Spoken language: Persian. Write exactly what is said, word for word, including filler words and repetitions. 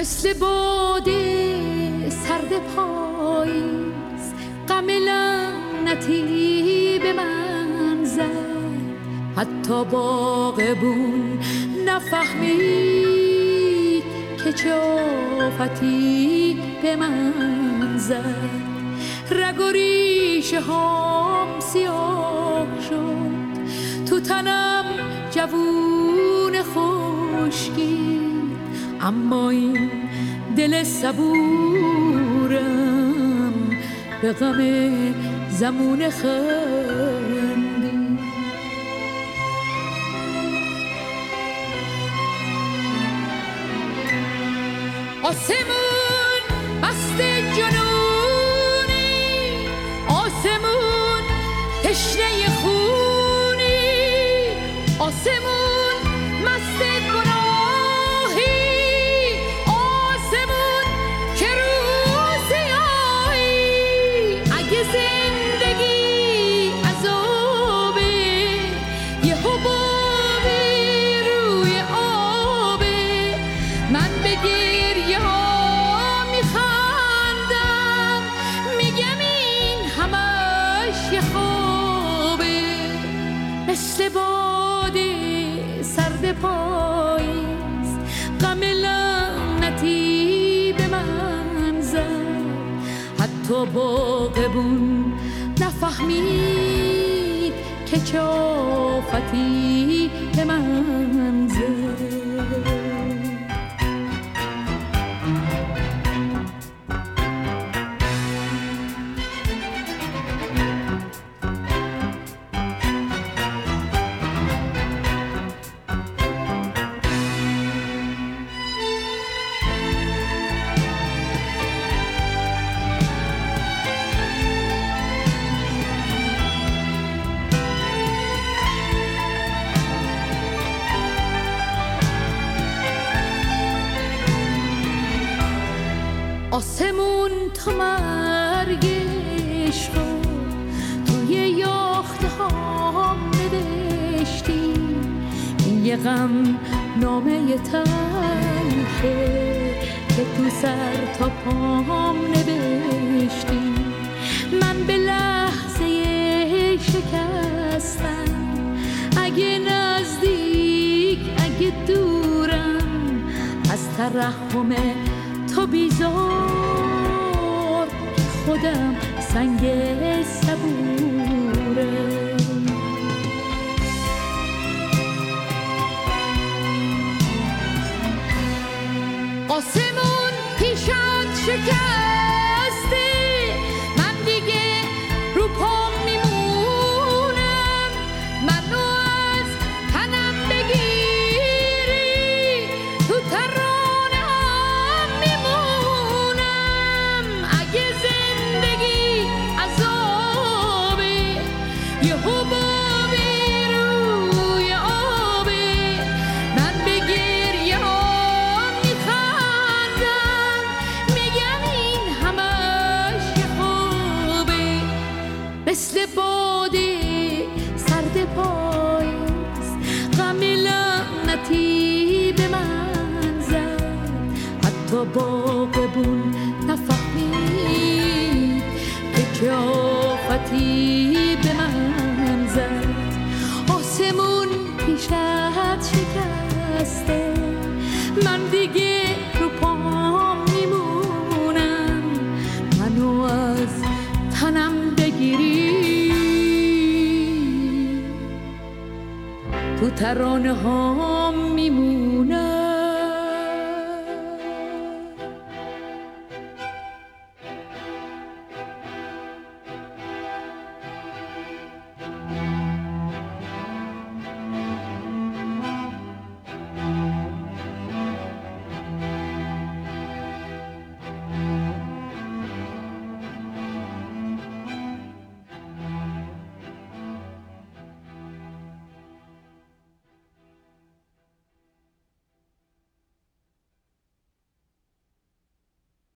مثل باده سرد پاییز غم لعنتی به من زد، حتی باغبون نفهمید که چه آفتی به من زد. رگ و ریشه هام سیاه شد، تو تنم جوون خشکی، اما این دل صبورم به غم زمون خندی. آسمون مست جنونی، آسمون تشنه خونی، آسمون مست گناهی، آسمون که روزیایی. اگه زندگی عذابه، یه حبابی روی آبه، من به گریه ها میخندم، میگم این همش یه خوابه. مثل باده سرد پاییز غم لعنتی به من زد، حتی باغبون نفهمید که چه آفتی به من زد. آسمون تا مرگش رو توی یاخته هام نوشتی، این یه غم نامه تلخه که تو سر تا پام نوشتی. من به لحظه شکستم، اگه نزدیک اگه دورم، از ترحم تو بیزار خودم سنگ صبوره. آسمون پیشت شکسته، من دیگه رو پام میمونم، منو از تنم بگیری تو ترانم میمونم. اگه زندگی عذابه، یه حبابی روی آبه، من به گریه ها میخندم، میگم این همش یه خوبه. مثل باده سرد پاییز غم لعنتی به من زد، حتی باغبون نفهمید که چه آفتی به من زد. آسمون پیشت شکسته، من دیگه رو پام میمونم، منو از تنم بگیری تو ترانه ها میمونم.